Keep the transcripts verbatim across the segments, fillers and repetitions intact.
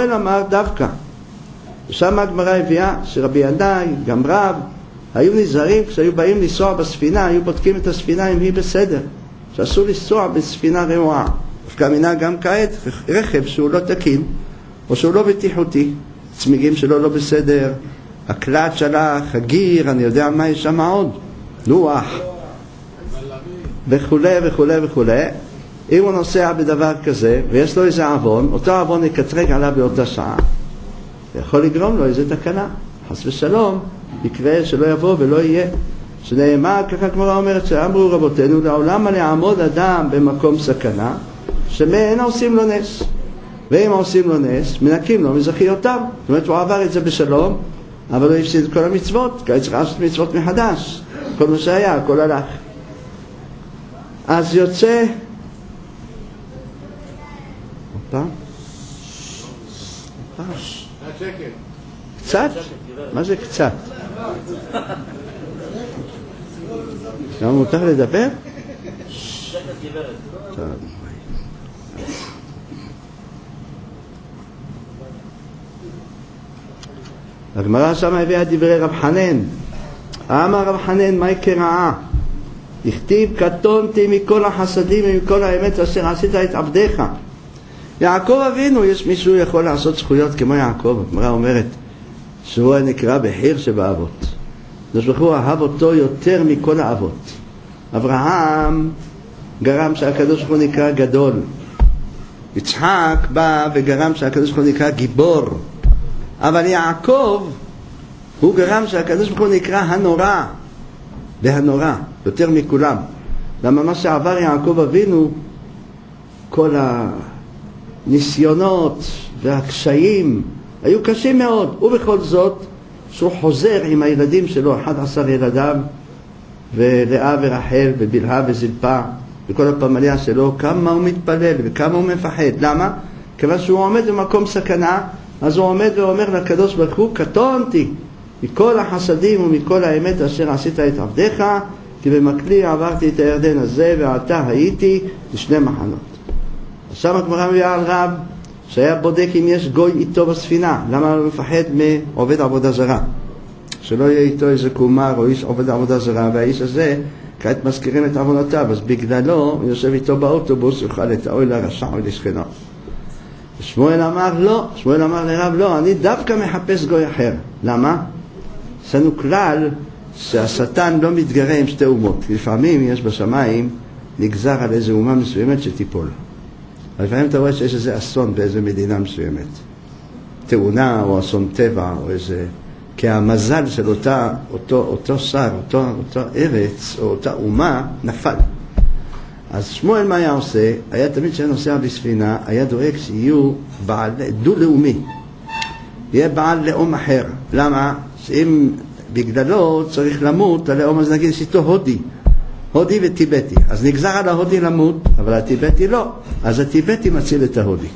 שמואל אמר דווקא. ושם הגמרא הביאה שרבי ינאי, גם רב, היו נזהרים כשהיו באים לנסוע בספינה, היו בודקים את הספינה אם היא בסדר, שאסור לנסוע בספינה רעועה. דווקא מנהג גם כעת רכב שהוא לא תקין או שהוא לא בטיחותי, צמיגים שלו לא בסדר, הקלט שלך, הגיר, אני יודע מה יש שם עוד, לוח וכו' וכו' וכו'. אם הוא נוסע בדבר כזה ויש לו איזה עוון, אותו עוון יקטרג עליו באותה שעה, יכול לגרום לו איזה תקנה, חס ושלום יקרה שלא יבוא ולא יהיה. שנאמר, ככה כמו אומרת, שאמרו רבותינו, לעולם על יעמוד אדם במקום סכנה שמאין עושים לו נס, ואם עושים לו נס מנקים לו מזכיותיו. זאת אומרת, הוא עבר את זה בשלום, אבל הוא הפסיד את כל המצוות, כי צריך לעשות מצוות מחדש, כל מה שהיה, הכל הלך. אז יוצא אופה קצת? מה זה קצת? למה מותר לדבר? הגמרא שם הביאה דברי רב חנן. אמר רב חנן, מה יקראה? הכתיב קטונתי מכל החסדים ומכל האמת אשר עשית את עבדיך. יעקב אבינו, יש מישהו יכול לעשות זכויות כמו יעקב? הגמרא אומרת שהוא נקרא בחיר שבאבות. הוא אהב אותו יותר מכל האבות. אברהם גרם שהקדוש ברוך הוא נקרא גדול, יצחק בא וגרם שהקדוש ברוך הוא נקרא גיבור, אבל יעקב הוא גרם שהקדוש ברוך הוא נקרא הנורא והנורא יותר מכולם. למה מה שעבר יעקב אבינו, כל הניסיונות והקשיים היו קשים מאוד, ובכל זאת שהוא חוזר עם הילדים שלו, אחד עשר ילדיו, ולאה ורחל ובלהה וזלפה וכל הפמליה שלו, כמה הוא מתפלל וכמה הוא מפחד. למה? כיוון שהוא עומד במקום סכנה, אז הוא עומד ואומר לקדוש ברוך הוא, קטונתי מכל החסדים ומכל האמת אשר עשית את עבדיך, כי במקלי עברתי את הירדן הזה ועתה הייתי לשני מחנות. עכשיו הגמרא מביאה על רב שהיה בודק אם יש גוי איתו בספינה. למה הוא מפחד מעובד עבודה זרה? שלא יהיה איתו איזה קומר או איש עובד עבודה זרה, והאיש הזה כעת מזכירים את עוונותיו, אז בגללו הוא יושב איתו באוטובוס, יוכל את האוי לרשע או לשכנו. שמואל אמר לא, שמואל אמר לרב לא, אני דווקא מחפש גוי אחר. למה? יש לנו כלל שהשטן לא מתגרה עם שתי אומות. לפעמים יש בשמיים נגזר על איזו אומה מסוימת שתיפול. לפעמים אתה רואה שיש איזה אסון באיזו מדינה מסוימת, תאונה או אסון טבע או איזה, כי המזל של אותה, אותו, אותו שר, אותו, אותו ארץ או אותה אומה נפל. אז שמואל מה היה עושה? היה תמיד שהיה נוסע בספינה, היה דואג שיהיו בעל דו-לאומי, יהיה בעל לאום אחר. למה? שאם בגללו צריך למות הלאום, אז נגיד שאיתו הודי, הודי וטיבטי, אז נגזר על ההודי למות, אבל הטיבטי לא, אז הטיבטי מציל את ההודי.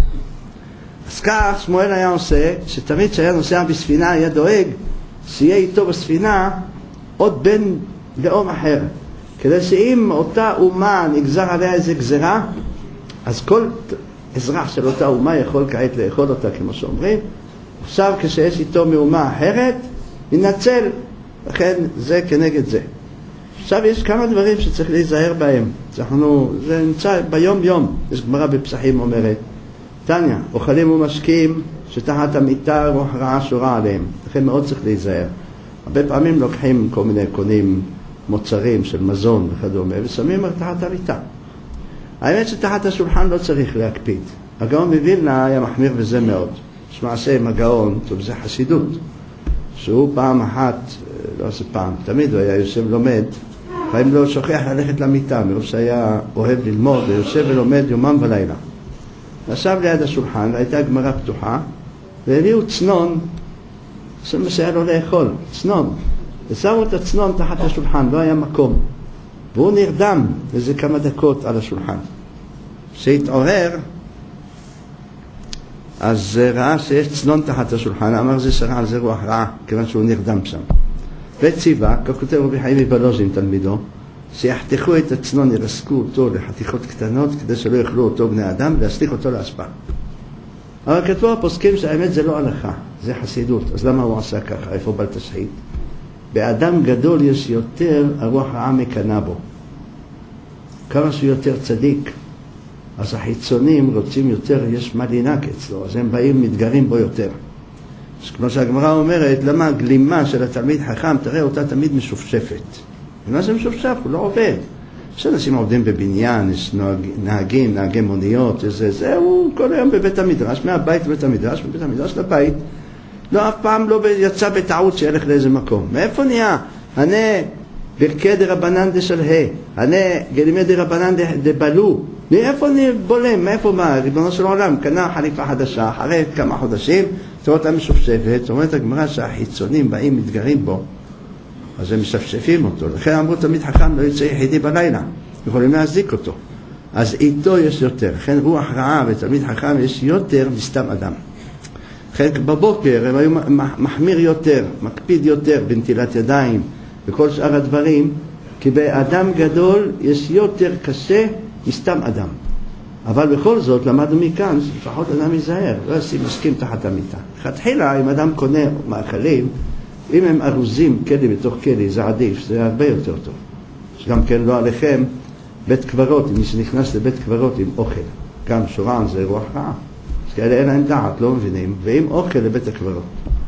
אז כך שמואל היה עושה, שתמיד שהיה נוסע בספינה היה דואג שיהיה איתו בספינה עוד בן לאום אחר, כדי שאם אותה אומה נגזר עליה איזה גזרה, אז כל אזרח של אותה אומה יכול כעת לאכול אותה, כמו שאומרים. עכשיו כשיש איתו מאומה אחרת ינצל, לכן זה כנגד זה. עכשיו יש כמה דברים שצריך להיזהר בהם. אנחנו, זה נמצא ביום יום. יש גמרא בפסחים אומרת, תניא, אוכלים ומשקים שתחת המיטה רוח רעה שורה עליהם. לכן מאוד צריך להיזהר. הרבה פעמים לוקחים כל מיני קונים מוצרים של מזון וכדומה ושמים תחת המיטה. האמת שתחת השולחן לא צריך להקפיד. הגאון מווילנה היה מחמיר בזה מאוד. יש מעשה עם הגאון, טוב, זה חסידות, שהוא פעם אחת, לא עושה פעם, תמיד הוא היה יושב לומד, פעם לא שוכח ללכת למיטה, מרוב שהיה אוהב ללמוד, ויושב ולומד יומם ולילה. ישב ליד השולחן, הייתה גמרא פתוחה, והביאו צנון, זה מה שהיה לו לאכול, צנון. ושמו את הצנון תחת השולחן, לא היה מקום. והוא נרדם איזה כמה דקות על השולחן. כשהתעורר, אז ראה שיש צנון תחת השולחן, אמר זה שרה על זה רוח רעה, כיוון שהוא נרדם שם. וציווה, כך כותב רבי חיים מבלוז'ין תלמידו, שיחתכו את הצנון, ירסקו אותו לחתיכות קטנות, כדי שלא יאכלו אותו בני אדם, ולהסליך אותו להשפעה. אבל כתבו הפוסקים שהאמת זה לא הלכה, זה חסידות. אז למה הוא עשה ככה? איפה בל תשחית? באדם גדול יש יותר הרוח רעה מקנה בו. כמה שהוא יותר צדיק, אז החיצונים רוצים יותר, יש מה לינק אצלו, אז הם באים, מתגרים בו יותר. אז כמו שהגמרא אומרת, למה הגלימה של התלמיד חכם, תראה אותה תמיד משופשפת. ומה זה משופשף? הוא לא עובד. יש אנשים עובדים בבניין, יש נהגים, נהגי מוניות, זה, זה, הוא כל היום בבית המדרש, מהבית לבית המדרש, מבית המדרש לבית. לא, אף פעם לא יצא בטעות שילך לאיזה מקום. מאיפה נהיה? אני ברכי דרבנן דשלהה, אני גלימי דרבנן דבלו. מאיפה אני בולם? מאיפה מה? ריבונו של עולם, קנה חליפה חדשה, אחרי כמה חודשים, תראו אותה משופשפת, זאת אומרת הגמרא שהחיצונים באים, מתגרים בו, אז הם משפשפים אותו. לכן אמרו תמיד חכם לא יצא יחידי בלילה, יכולים להזיק אותו. אז איתו יש יותר. לכן רוח רעה ותלמיד חכם יש יותר מסתם אדם. לכן בבוקר הם היו מחמיר יותר, מקפיד יותר בנטילת ידיים וכל שאר הדברים, כי באדם גדול יש יותר קשה מסתם אדם. אבל בכל זאת למדנו מכאן שלפחות אדם ייזהר, לא ישים מסכים תחת המיטה. תחילה אם אדם קונה מאכלים, אם הם ארוזים כלי בתוך כלי, זה עדיף, זה הרבה יותר טוב. שגם כן לא עליכם בית קברות, אם מי שנכנס לבית קברות עם אוכל, גם שורען זה רוח רעה. אז כאלה אין להם דעת, לא מבינים, ועם אוכל לבית הקברות.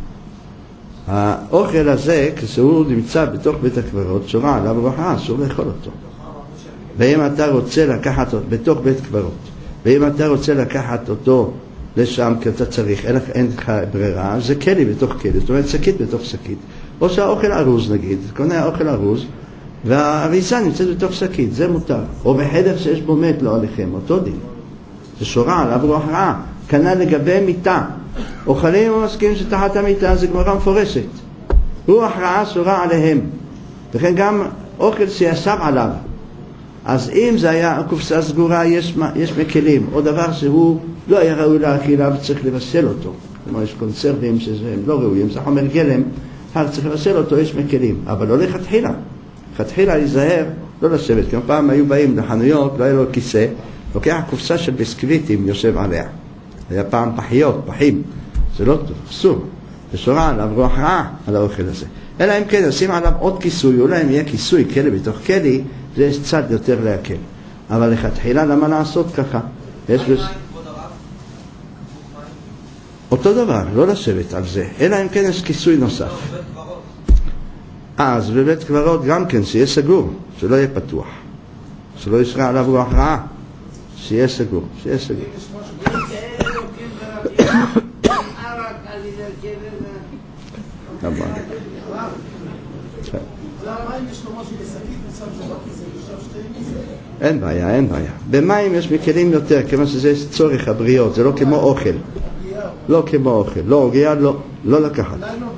האוכל הזה, כשהוא נמצא בתוך בית הקברות, שורע עליו רוח רעה, אסור לאכול אותו. ואם אתה רוצה לקחת אותו, בתוך בית קברות, ואם אתה רוצה לקחת אותו לשם, כי אתה צריך, אין, אין לך ברירה, זה כלי בתוך כלי, זאת אומרת שקית בתוך שקית. או שהאוכל ארוז נגיד, קונה האוכל ארוז, והאריזה נמצאת בתוך שקית, זה מותר. או בחדר שיש בו מת, לא עליכם, אותו דין. זה שורה עליו רוח רעה. כנ"ל לגבי מיטה. אוכלים ומסכים שתחת המיטה זה גמרא מפורשת. רוח רעה שורה עליהם. וכן גם אוכל שישב עליו. אז אם זה היה קופסה סגורה, יש, יש מקלים. או דבר שהוא לא היה ראוי לאכילה וצריך לבשל אותו. כלומר, יש קונסרבים שהם לא ראויים, זה חומר גלם, צריך לבשל אותו, יש מקלים. אבל לא לכתחילה. לכתחילה להיזהר, לא לשבת. כמה פעם היו באים לחנויות, לא היה לו כיסא, לוקח קופסה של ביסקוויטים, יושב עליה. היה פעם פחיות, פחים. זה לא טוב, אסור. ושורה עליו רוח רעה על האוכל הזה. אלא אם כן, עושים עליו עוד כיסוי, אולי אם יהיה כיסוי כלי בתוך כלי, זה יש צד יותר להקל. אבל לכתחילה, למה לעשות ככה? יש בס... אותו דבר, לא לשבת על זה. אלא אם כן יש כיסוי נוסף. אז בבית קברות גם כן, שיהיה סגור, שלא יהיה פתוח. שלא ישרה עליו רוח רעה. שיהיה סגור, שיהיה סגור. אין בעיה, אין בעיה. במים יש מקלים יותר, כיוון שזה צורך הבריות, זה לא כמו אוכל. לא כמו אוכל, לא הוגיה, לא, לא לקחת.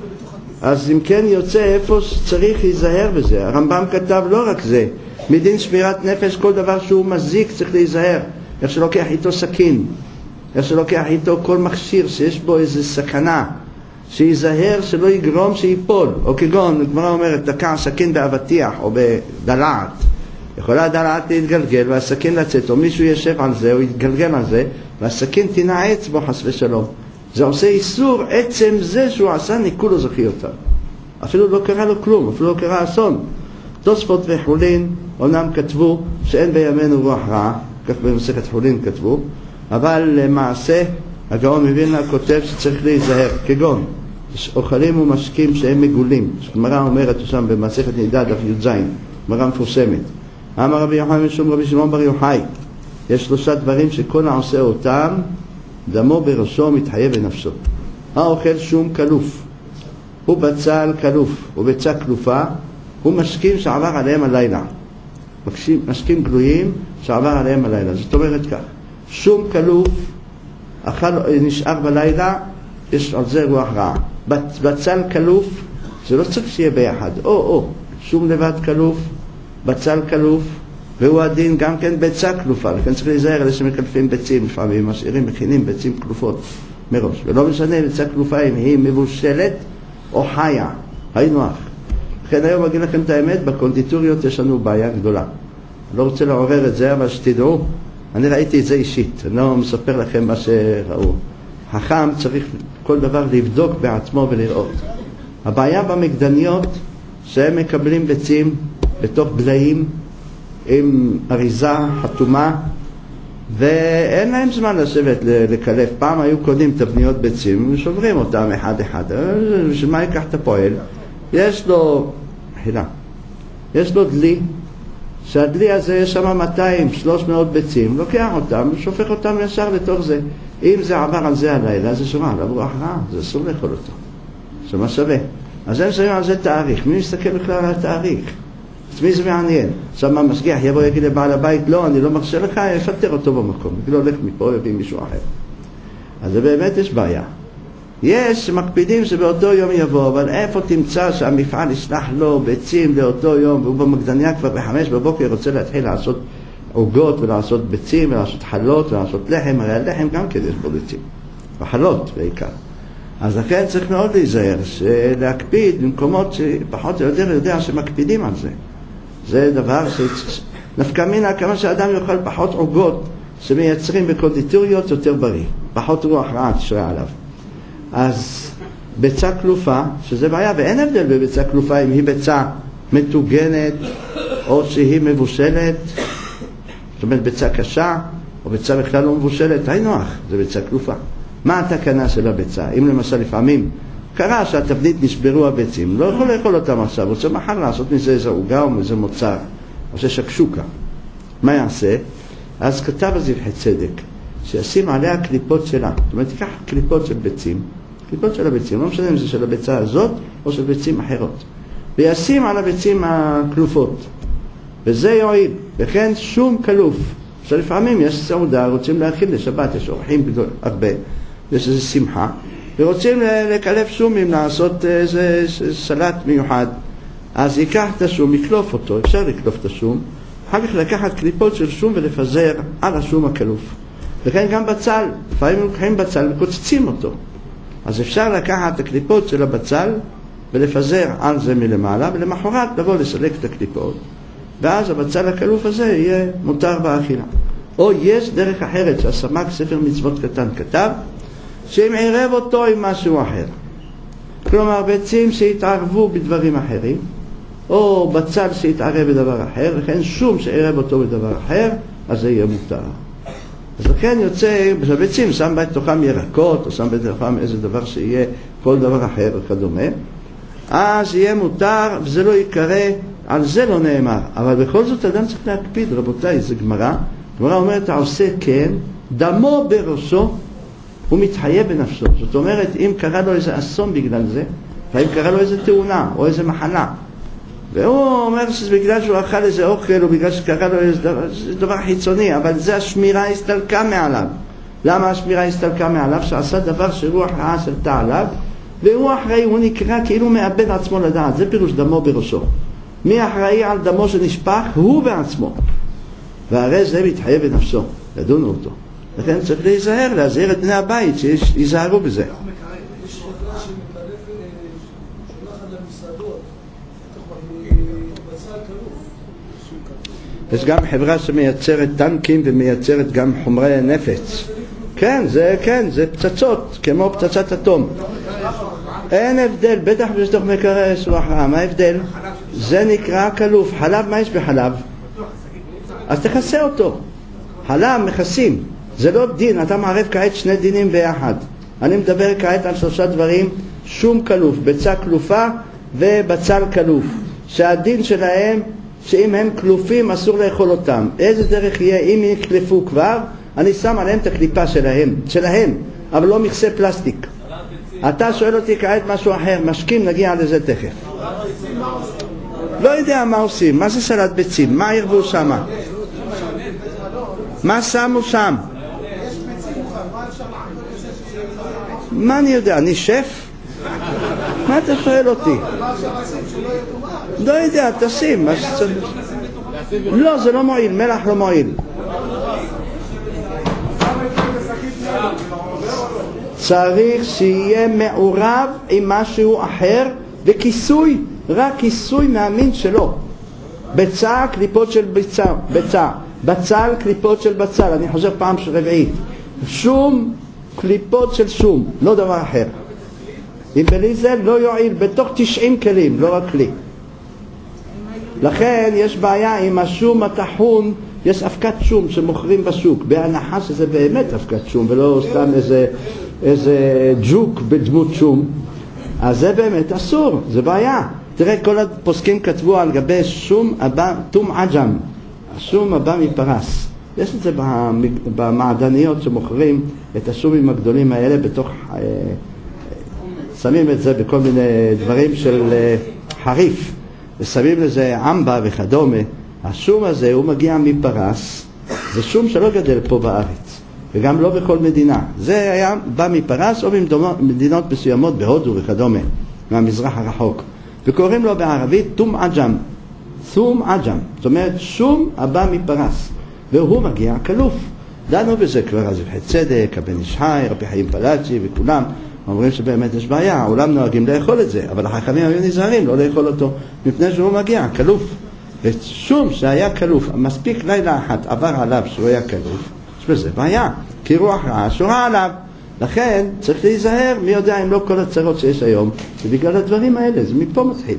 אז אם כן יוצא איפה שצריך להיזהר בזה. הרמב"ם כתב לא רק זה, מדין שמירת נפש, כל דבר שהוא מזיק צריך להיזהר. איך שלוקח איתו סכין, איך שלוקח איתו כל מכשיר שיש בו איזו סכנה, שיזהר שלא יגרום שיפול. או כגון, הגמרא אומרת, תקע סכין באבטיח או בדלעת. יכולה הדלעת להתגלגל והסכין לצאת, או מישהו ישב על זה או יתגלגל על זה, והסכין תנעץ בו חס ושלום. זה עושה איסור עצם זה שהוא עשה ניקול או זכי אותה. אפילו לא קרה לו כלום, אפילו לא קרה אסון. תוספות וחולין אומנם כתבו שאין בימינו רוח רעה, כך במסכת חולין כתבו, אבל למעשה הגאון מווילנה כותב שצריך להיזהר, כגון אוכלים ומשקים שהם מגולים. גמרא אומרת שם במסכת נידה דף י"ז, גמרא מפורסמת. אמר רבי יוחנן משום רבי שמעון בר יוחאי, יש שלושה דברים שכל העושה אותם דמו בראשו מתחייב בנפשו. האוכל שום כלוף, הוא בצל כלוף, הוא ביצה כלופה, הוא משקים שעבר עליהם הלילה. משקים, משקים גלויים שעבר עליהם הלילה. זאת אומרת כך, שום כלוף אכל, נשאר בלילה, יש על זה רוח רעה. בצל כלוף, זה לא צריך שיהיה ביחד. או, או, שום לבד כלוף, בצל כלוף, והוא הדין גם כן ביצה כלופה. לכן צריך להיזהר אלה שמקלפים ביצים, לפעמים משאירים, מכינים ביצים כלופות מראש. ולא משנה ביצה כלופה אם היא מבושלת או חיה. היינו אח. לכן היום אגיד לכם את האמת, בקונדיטוריות יש לנו בעיה גדולה. אני לא רוצה לעורר את זה, אבל שתדעו, אני ראיתי את זה אישית, אני לא מספר לכם מה שראו. חכם צריך כל דבר לבדוק בעצמו ולראות. הבעיה במקדניות שהם מקבלים ביצים בתוך דליים עם אריזה חתומה, ואין להם זמן לשבת לקלף. פעם היו קונים תבניות ביצים ושומרים אותם אחד אחד. בשביל מה ייקח את הפועל? יש לו, חילה, יש לו דלי, שהדלי הזה יש שם מאתיים שלוש מאות ביצים, לוקח אותם ושופך אותם ישר לתוך זה. אם זה עבר על זה הלילה, זה שומע, עליו רוח רע, זה אסור לאכול אותו. זה מה שווה. אז הם שמים על זה תאריך. מי מסתכל בכלל על התאריך? אז מי זה מעניין? עכשיו מה משגיח יבוא יגיד לבעל הבית, לא, אני לא מרשה לך, יפטר אותו במקום. לא הולך מפה, יביא מישהו אחר. אז זה באמת יש בעיה. יש מקפידים שבאותו יום יבוא, אבל איפה תמצא שהמפעל ישלח לו ביצים לאותו יום, והוא במקדניה כבר בחמש בבוקר רוצה להתחיל לעשות עוגות ולעשות ביצים ולעשות חלות ולעשות לחם, הרי הלחם גם כן יש בו ביצים, וחלות בעיקר. אז לכן צריך מאוד להיזהר, להקפיד במקומות שפחות או יותר יודע שמקפידים על זה. זה דבר שנפקא מינה, כמה שאדם יאכל פחות עוגות שמייצרים בקונדיטוריות יותר בריא, פחות רוח רעה תשרה עליו. אז ביצה קלופה, שזה בעיה, ואין הבדל בביצה קלופה אם היא ביצה מטוגנת או שהיא מבושלת, זאת אומרת ביצה קשה או ביצה בכלל לא מבושלת, היי נוח, זה ביצה קלופה. מה התקנה של הביצה? אם למשל לפעמים קרה שהתבנית נשברו הביצים, לא יכול לאכול אותם עכשיו, רוצה מחר לעשות מזה איזה עוגה או מזה מוצר, או ששקשוקה. מה יעשה? אז כתב הזבחי צדק, שישים עליה קליפות שלה. זאת אומרת, תיקח קליפות של ביצים, קליפות של הביצים, לא משנה אם זה של הביצה הזאת או של ביצים אחרות, וישים על הביצים הקלופות, וזה יועיל. וכן שום קלוף, שלפעמים יש סעודה, רוצים להכין לשבת, יש אורחים גדול, הרבה, יש איזו שמחה, ורוצים לקלף שומים, לעשות איזה סלט מיוחד, אז ייקח את השום, יקלוף אותו, אפשר לקלוף את השום, אחר כך לקחת קליפות של שום ולפזר על השום הקלוף. וכן גם בצל, לפעמים לוקחים בצל וקוצצים אותו, אז אפשר לקחת את הקליפות של הבצל ולפזר על זה מלמעלה, ולמחרת לבוא לסלק את הקליפות, ואז הבצל הקלוף הזה יהיה מותר באכילה. או יש דרך אחרת שהסמ"ק ספר מצוות קטן כתב, שאם ערב אותו עם משהו אחר, כלומר ביצים שהתערבו בדברים אחרים, או בצל שהתערב בדבר אחר, וכן שום שערב אותו בדבר אחר, אז זה יהיה מותר. אז לכן יוצא, בביצים שם בתוכם ירקות, או שם בתוכם איזה דבר שיהיה כל דבר אחר וכדומה, אז יהיה מותר, וזה לא יקרא, על זה לא נאמר. אבל בכל זאת אדם צריך להקפיד, רבותיי, זה גמרא. גמרא אומרת, העושה כן, דמו בראשו, הוא מתחייב בנפשו. זאת אומרת, אם קרה לו איזה אסון בגלל זה, ואם קרה לו איזה תאונה, או איזה מחלה, והוא אומר שזה בגלל שהוא אכל איזה אוכל, או בגלל שקרה לו איזה דבר, זה דבר חיצוני, אבל זה השמירה הסתלקה מעליו. למה השמירה הסתלקה מעליו? שעשה דבר שרוח רעה סלתה עליו, והוא אחראי, הוא נקרא כאילו מאבד עצמו לדעת. זה פירוש דמו בראשו. מי אחראי על דמו שנשפך? הוא בעצמו. והרי זה מתחייב בנפשו, לדונו אותו. לכן צריך להיזהר, להזהיר את בני הבית שיזהרו בזה. יש גם חברה שמייצרת טנקים ומייצרת גם חומרי נפץ. כן, זה כן, זה פצצות, כמו פצצת אטום. אין הבדל, בטח בשטוח מקרא יש רוח רעה. מה ההבדל? זה נקרא כלוף. חלב, מה יש בחלב? אז תכסה אותו. חלב מכסים. זה לא דין, אתה מערב כעת שני דינים ביחד. אני מדבר כעת על שלושה דברים, שום כלוף, ביצה כלופה ובצל כלוף. שהדין שלהם, שאם הם כלופים אסור לאכול אותם. איזה דרך יהיה? אם יקלפו כבר, אני שם עליהם את הקליפה שלהם, שלהם, אבל לא מכסה פלסטיק. אתה שואל אותי כעת משהו אחר, משקים, נגיע לזה תכף. לא יודע מה עושים, מה זה סלט ביצים, מה ירבו שם? מה שמו שם? מה אני יודע, אני שף? מה אתה שואל אותי? לא יודע, תשים. לא, זה לא מועיל, מלח לא מועיל. צריך שיהיה מעורב עם משהו אחר וכיסוי, רק כיסוי מהמין שלו. ביצה, קליפות של ביצה, ביצה. בצל, קליפות של בצל. אני חוזר פעם רביעית. שום קליפות של שום, לא דבר אחר. אם בלי זה לא יועיל, בתוך תשעים כלים, לא רק כלי. לכן יש בעיה עם השום הטחון, יש אבקת שום שמוכרים בשוק, בהנחה שזה באמת אבקת שום, ולא סתם איזה, איזה ג'וק בדמות שום, אז זה באמת אסור, זה בעיה. תראה, כל הפוסקים כתבו על גבי שום הבא, תום עג'ם, השום הבא מפרס. יש את זה במעדניות שמוכרים את השומים הגדולים האלה בתוך, שמים את זה בכל מיני דברים של חריף, ושמים לזה עמבה וכדומה. השום הזה הוא מגיע מפרס, זה שום שלא גדל פה בארץ, וגם לא בכל מדינה. זה היה בא מפרס או ממדינות מסוימות בהודו וכדומה, מהמזרח הרחוק. וקוראים לו בערבית תום עג'ם, תום עג'ם, זאת אומרת שום הבא מפרס, והוא מגיע כלוף. דנו בזה כבר אז רבי צדק, הבן איש חי, רבי חיים פלאג'י וכולם אומרים שבאמת יש בעיה, העולם נוהגים לאכול את זה, אבל החכמים היו נזהרים לא לאכול אותו מפני שהוא מגיע כלוף. ושום שהיה כלוף, מספיק לילה אחת עבר עליו שהוא היה כלוף, יש בזה בעיה, כי רוח רעה שורה עליו. לכן צריך להיזהר, מי יודע אם לא כל הצרות שיש היום, ובגלל הדברים האלה, זה מפה מתחיל.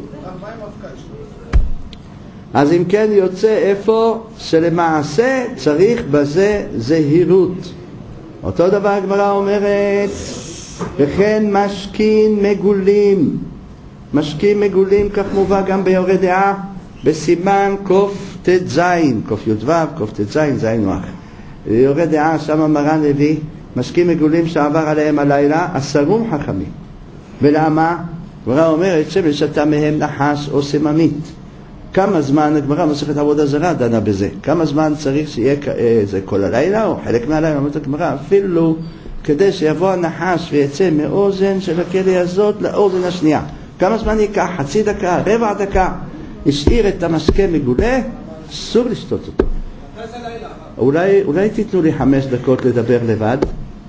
אז אם כן יוצא איפה שלמעשה צריך בזה זהירות. אותו דבר הגמרא אומרת, וכן משכין מגולים, משכין מגולים כך מובא גם ביורה דעה, בסימן קוף תז, קוף י"ו, קוף תז, זין נוח. יורה דעה שם מרן הביא, משקים מגולים שעבר עליהם הלילה, עשרום חכמים. ולמה? הגמרא אומרת שמשתה מהם נחש או סממית. כמה זמן, הגמרא מסכת עבודה זרה דנה בזה, כמה זמן צריך שיהיה זה כל הלילה או חלק מהלילה, אומרת הגמרא, אפילו כדי שיבוא הנחש ויצא מאוזן של הכלי הזאת לאוזן השנייה. כמה זמן ייקח? חצי דקה, רבע דקה. השאיר את המשקה מגולה, אסור לשתות אותו. אולי, אולי תיתנו לי חמש דקות לדבר לבד.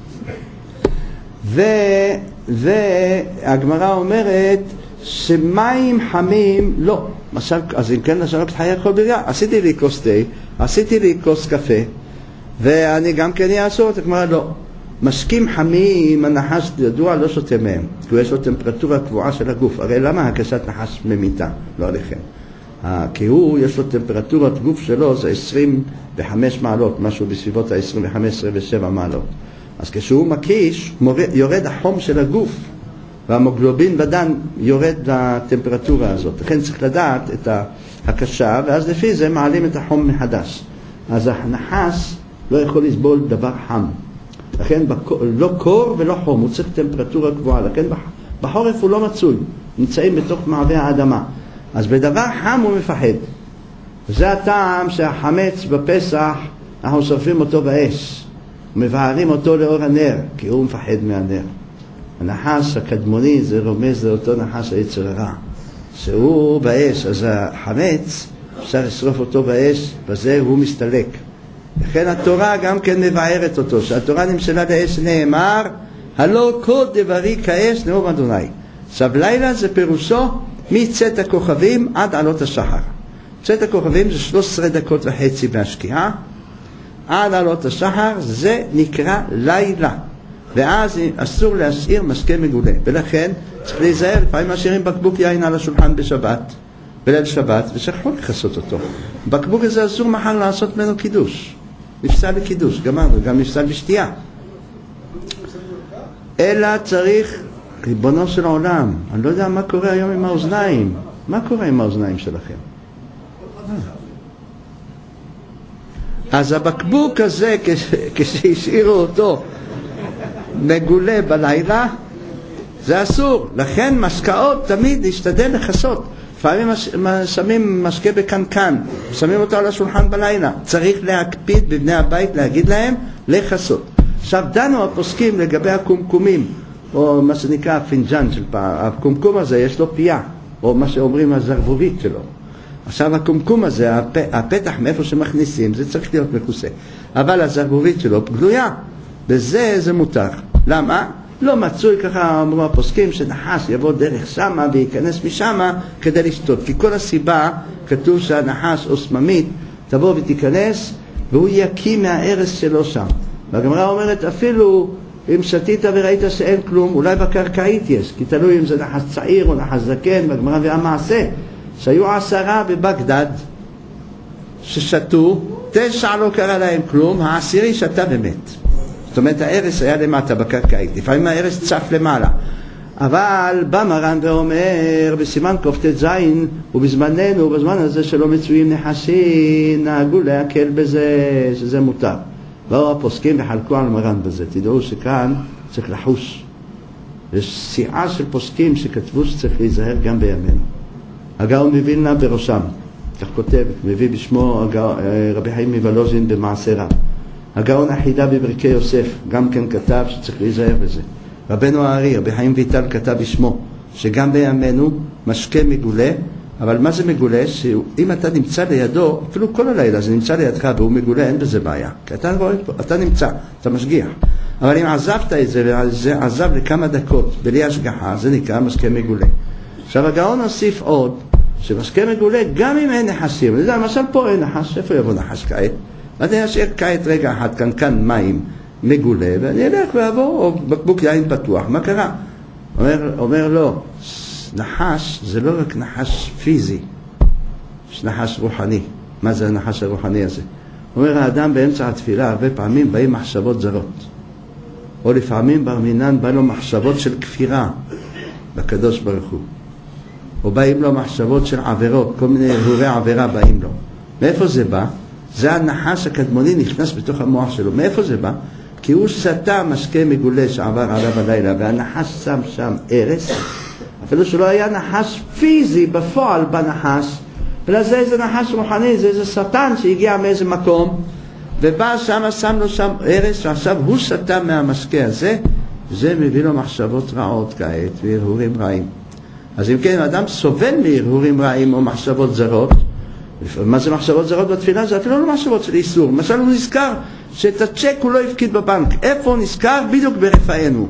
ו, והגמרא אומרת שמים חמים לא. משל, אז אם כן לשנות חיי כל בריאה, עשיתי לי כוס תה, עשיתי לי כוס קפה, ואני גם כן יעשו את הגמרא לא. משקים חמים, הנחש ידוע לא שותה מהם, כי יש לו טמפרטורה קבועה של הגוף. הרי למה הקשת נחש ממיתה? לא עליכם. כי הוא, יש לו טמפרטורת גוף שלו, זה עשרים וחמש מעלות, משהו בסביבות ה-עשרים וחמש עשרים ושבע מעלות. אז כשהוא מקיש, יורד החום של הגוף, והמוגלובין בדם יורד לטמפרטורה הזאת. לכן צריך לדעת את הקשה, ואז לפי זה מעלים את החום מחדש. אז הנחש לא יכול לסבול דבר חם. לכן לא קור ולא חום, הוא צריך טמפרטורה קבועה. לכן בחורף הוא לא מצוי, נמצאים בתוך מעבה האדמה. אז בדבר חם הוא מפחד. זה הטעם שהחמץ בפסח, אנחנו שורפים אותו באש, מבערים אותו לאור הנר, כי הוא מפחד מהנר. הנחש הקדמוני זה רומז לאותו נחש היצר הרע, שהוא באש, אז החמץ אפשר לשרוף אותו באש, בזה הוא מסתלק. לכן התורה גם כן מבערת אותו, שהתורה נמשלה לאש נאמר, הלא כל דברי כאש נאום אדוני. עכשיו לילה זה פירושו מצאת הכוכבים עד עלות השחר. צאת הכוכבים זה שלוש עשרה דקות וחצי מהשקיעה, עד עלות השחר זה נקרא לילה, ואז אסור להשאיר משקה מגולה. ולכן צריך להיזהר, לפעמים משאירים בקבוק יין על השולחן בשבת, בליל שבת, ושכחו לכסות אותו. בקבוק הזה אסור מחר לעשות ממנו קידוש, נפסל לקידוש, גמרנו, גם נפסל בשתייה. אלא צריך, ריבונו של עולם, אני לא יודע מה קורה היום עם האוזניים. מה קורה עם האוזניים שלכם? אז הבקבוק הזה, כשהשאירו אותו מגולה בלילה, זה אסור. לכן משקאות תמיד להשתדל לחסות. לפעמים שמים משקה בקנקן, שמים אותו על השולחן בלילה. צריך להקפיד בבני הבית, להגיד להם לחסות. עכשיו דנו הפוסקים לגבי הקומקומים, או מה שנקרא הפינג'ן של פעם. הקומקום הזה יש לו פייה, או מה שאומרים הזרבורית שלו. עכשיו הקומקום הזה, הפתח מאיפה שמכניסים, זה צריך להיות מכוסה. אבל הזרבורית שלו גלויה, בזה זה מותר. למה? לא מצוי, ככה אמרו הפוסקים, שנחש יבוא דרך שמה וייכנס משמה כדי לשתות. כי כל הסיבה, כתוב שהנחש או סממית תבוא ותיכנס, והוא יקיא מהארץ שלו שם. והגמרא אומרת, אפילו אם שתית וראית שאין כלום, אולי בקרקעית יש, כי תלוי אם זה נחש צעיר או נחש זקן, בגמרא והמעשה, שהיו עשרה בבגדד, ששתו, תשע לא קרה להם כלום, העשירי שתה ומת. זאת אומרת, הארס היה למטה בקרקעית, לפעמים הארס צף למעלה. אבל בא מרן ואומר, בסימן קופטת זין, ובזמננו, בזמן הזה שלא מצויים נחשים, נהגו להקל בזה, שזה מותר. באו הפוסקים וחלקו על מרן בזה. תדעו שכאן צריך לחוש. יש סיעה של פוסקים שכתבו שצריך להיזהר גם בימינו. הגאון מווילנה בראשם, כך כותב, מביא בשמו רבי חיים מוולוז'ין במעשה רב. הגאון החידה בברכי יוסף גם כן כתב שצריך להיזהר בזה. רבנו הארי, רבי חיים ויטל כתב בשמו שגם בימינו משקה מגולה, אבל מה זה מגולה? שאם אתה נמצא לידו, אפילו כל הלילה זה נמצא לידך והוא מגולה, אין בזה בעיה, כי אתה, אתה נמצא, אתה משגיח. אבל אם עזבת את זה וזה עזב לכמה דקות בלי השגחה, זה נקרא משקה מגולה. עכשיו הגאון הוסיף עוד שמשקה מגולה גם אם אין נחשים. אני יודע, למשל פה אין נחש, איפה יבוא נחש כעת? אני אשאיר כעת רגע אחד כאן כאן מים מגולה ואני אלך ואבוא, או בקבוק יין פתוח. מה קרה? אומר, אומר לא, נחש זה לא רק נחש פיזי, יש נחש רוחני. מה זה הנחש הרוחני הזה? אומר האדם באמצע התפילה הרבה פעמים באים מחשבות זרות, או לפעמים ברמינן בא לו מחשבות של כפירה בקדוש ברוך הוא, או באים לו מחשבות של עבירות, כל מיני הרהורי עבירה באים לו. מאיפה זה בא? זה הנחש הקדמוני נכנס בתוך המוח שלו. מאיפה זה בא? כי הוא סתה משקה מגולה שעבר עליו הלילה, והנחש שם שם ארס, אפילו שלא היה נחש פיזי בפועל בנחש, אלא זה איזה נחש רוחני, זה איזה שטן שהגיע מאיזה מקום, ובא שם, שם לו שם ארס, ועכשיו הוא סתה מהמשקה הזה, זה מביא לו מחשבות רעות כעת, והרהורים רעים. אז אם כן, האדם סובל מהרהורים רעים או מחשבות זרות, מה זה מחשבות זרות בתפילה? זה אפילו לא מחשבות של איסור. למשל הוא נזכר שאת הצ'ק הוא לא הפקיד בבנק. איפה הוא נזכר? בדיוק ברפאנו.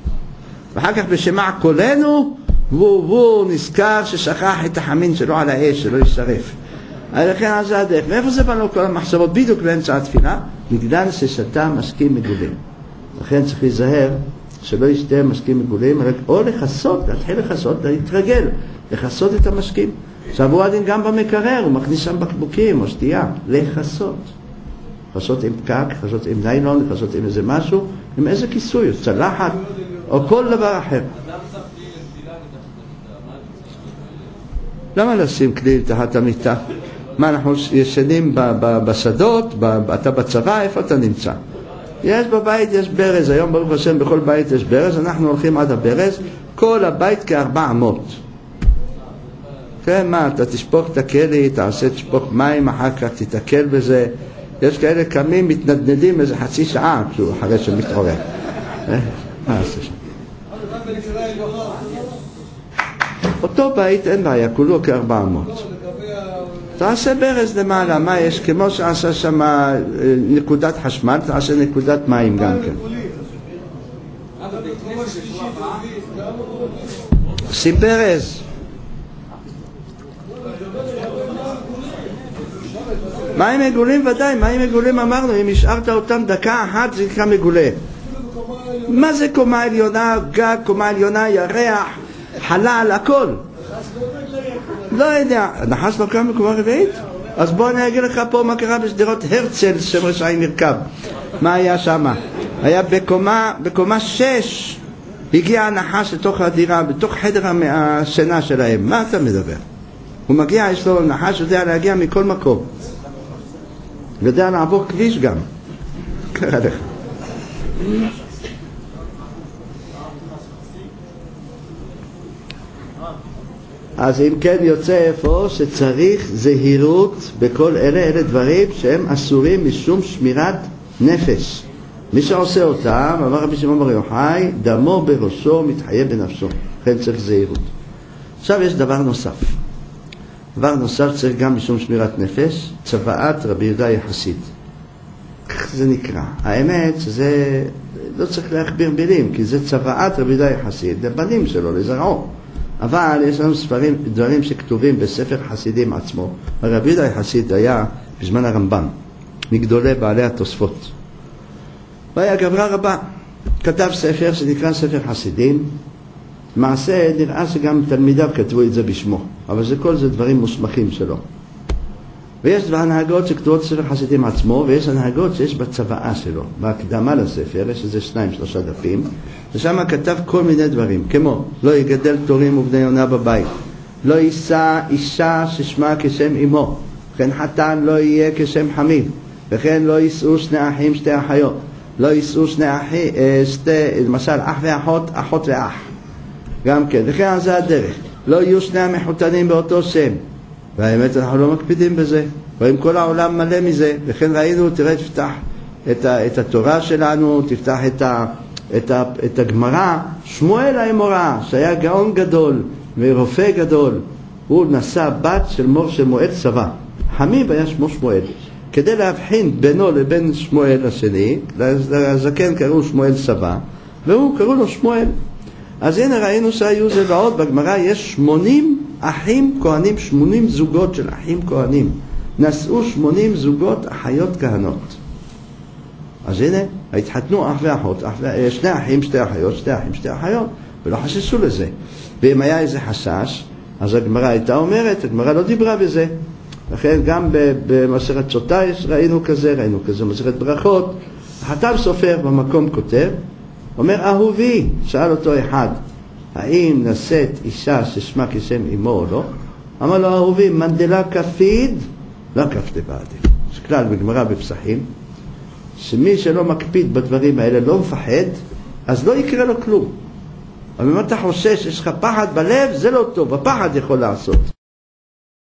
ואחר כך בשמע קולנו, והוא, והוא נזכר ששכח את החמין שלו על האש, שלא ישרף. לכן אז זה הדרך. מאיפה זה בא לו כל המחשבות? בדיוק באמצע התפילה, בגלל ששתה משקים מגולים. לכן צריך להיזהר שלא ישתה משקים מגולים, או לחסות, להתחיל לחסות, להתרגל, לחסות את המשקים. עכשיו הוא עדין גם במקרר, הוא מכניס שם בקבוקים או שתייה, לחסות. לחסות עם פקק, לחסות עם ניילון, לחסות עם איזה משהו, עם איזה כיסוי, או צלחת, או כל דבר אחר. למה לשים כלי תחת המיטה? מה, אנחנו ישנים בשדות, אתה בצבא, איפה אתה נמצא? יש בבית, יש ברז, היום ברוך השם בכל בית יש ברז, אנחנו הולכים עד הברז, כל הבית כארבע אמות. כן, מה, אתה תשפוך את הכלי, תעשה תשפוך מים, אחר כך תתקל בזה. יש כאלה קמים, מתנדנדים איזה חצי שעה, כשהוא אחרי שמתעורר. מה עושה שם? אותו בית אין בעיה, כולו כארבע אמות. תעשה ברז למעלה, מה יש? כמו שעשה שם נקודת חשמל, תעשה נקודת מים גם כן. שים ברז. מים מגולים ודאי, מים מגולים אמרנו, אם השארת אותם דקה אחת זה נקרא מגולה. מה זה קומה עליונה, גג, קומה עליונה, ירח, חלל, הכל? לא יודע, נחש לא קם בקומה רביעית? אז בוא אני אגיד לך פה מה קרה בשדרות הרצל, שם רשעי מרכב. מה היה שם? היה בקומה, בקומה שש, הגיע הנחש לתוך הדירה, בתוך חדר השינה שלהם. מה אתה מדבר? הוא מגיע, יש לו נחש, יודע להגיע מכל מקום. יודע לעבור כביש גם. קרה לך. אז אם כן יוצא איפה שצריך זהירות בכל אלה, אלה דברים שהם אסורים משום שמירת נפש. מי שעושה אותם, אמר רבי שמעון בר יוחאי, דמו בראשו מתחייב בנפשו. לכן צריך זהירות. עכשיו יש דבר נוסף. דבר נוסף צריך גם משום שמירת נפש, צוואת רבי יהודה יחסית. כך זה נקרא. האמת שזה לא צריך להכביר מילים, כי זה צוואת רבי יהודה יחסית, לבנים שלו, לזרעו. אבל יש לנו ספרים, דברים שכתובים בספר חסידים עצמו. רבי יהודה יחסית היה בזמן הרמב"ם, מגדולי בעלי התוספות. והיה גברה רבה. כתב ספר שנקרא ספר חסידים. למעשה נראה שגם תלמידיו כתבו את זה בשמו, אבל זה כל זה דברים מוסמכים שלו. ויש הנהגות שכתובות ספר חסידים עצמו, ויש הנהגות שיש בצוואה שלו, בהקדמה לספר, יש איזה שניים שלושה דפים, ושם כתב כל מיני דברים, כמו לא יגדל תורים ובני יונה בבית, לא יישא אישה ששמה כשם אמו, וכן חתן לא יהיה כשם חמיו, וכן לא יישאו שני אחים שתי אחיות, לא יישאו שני אחים, שתי, למשל אח ואחות, אחות ואח, גם כן, וכן על זה הדרך, לא יהיו שני המחותנים באותו שם, והאמת אנחנו לא מקפידים בזה, רואים כל העולם מלא מזה, וכן ראינו, תראה, תפתח את, ה, את התורה שלנו, תפתח את, ה, את, ה, את הגמרא, שמואל האמורא, שהיה גאון גדול ורופא גדול, הוא נשא בת של מור שמואל סבא, חמיב היה שמו שמואל, כדי להבחין בינו לבין שמואל השני, לזקן קראו שמואל סבא, והוא קראו לו שמואל. אז הנה ראינו שהיו זה ועוד, בגמרא יש שמונים אחים כהנים, שמונים זוגות של אחים כהנים, נשאו שמונים זוגות אחיות כהנות. אז הנה, התחתנו אח ואחות, אח ו... שני אחים, שתי אחיות, שתי אחים, שתי אחיות, ולא חששו לזה. ואם היה איזה חשש, אז הגמרא הייתה אומרת, הגמרא לא דיברה בזה. לכן גם במסכת סוטה ראינו כזה, ראינו כזה מסכת ברכות. החתם סופר במקום כותב, אומר אהובי, שאל אותו אחד, האם נשאת אישה ששמה כשם אמו או לא? אמר לו אהובי, מנדלה כפיד, לא כפת בעדי. יש כלל בגמרא בפסחים, שמי שלא מקפיד בדברים האלה לא מפחד, אז לא יקרה לו כלום. אבל אם אתה חושש, יש לך פחד בלב, זה לא טוב, הפחד יכול לעשות.